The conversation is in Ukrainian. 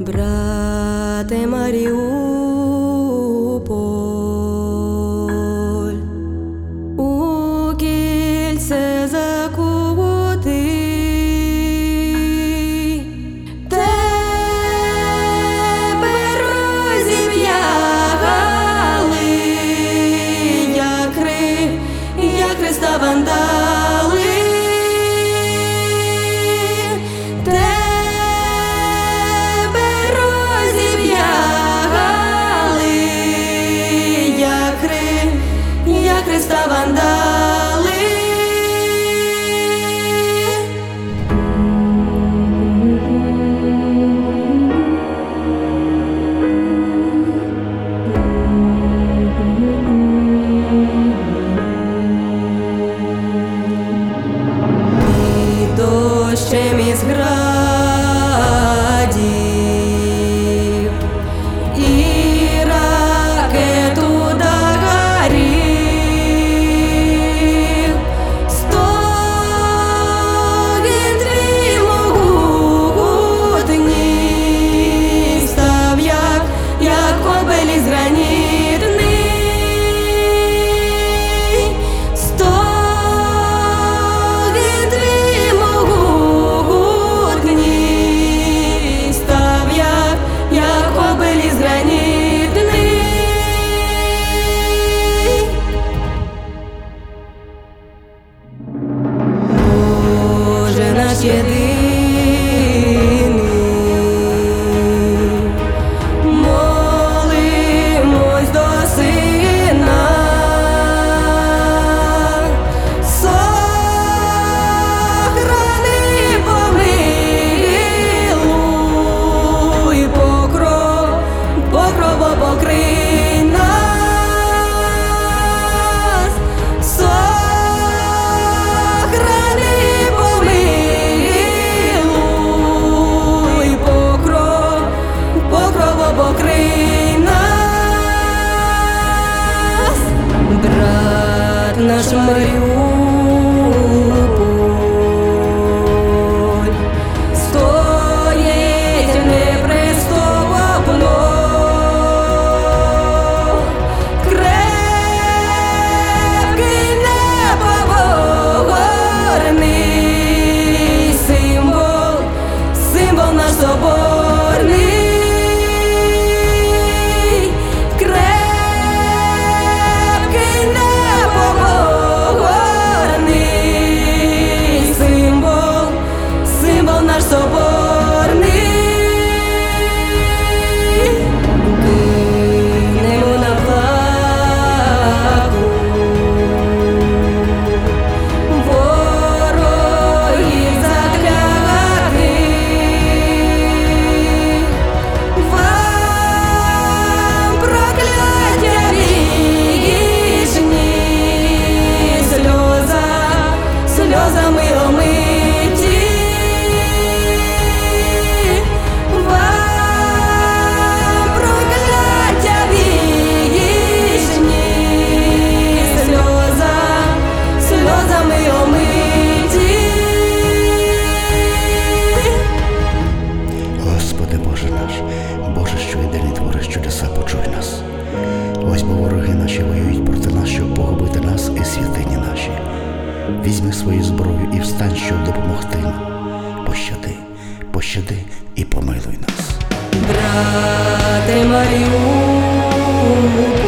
Брате Маріуполь, у кільце закутий, тебе розіп'яли, як Христа вандали. Христа вандали. Під дощем із градів і ракет ударів єдиний, молимось до Сина, сохрани, помилуй, покрово покрий нас, сохрани, покрий нас, брат наш Маріуполь, стоїть неприступно, крепкий, непоборний, символ наш соборний. Наш соборний, кинемо на плаху ворогів заклятих, вам прокляття вічні, сльозами омиті. Господи Боже наш, Боже, що єдиний твориш чудеса, почуй нас. Ось бо вороги наші воюють проти нас, щоб погубити нас і святині наші. Візьми свою зброю і встань, щоб допомогти нам. Пощади і помилуй нас. Брате Маріуполь,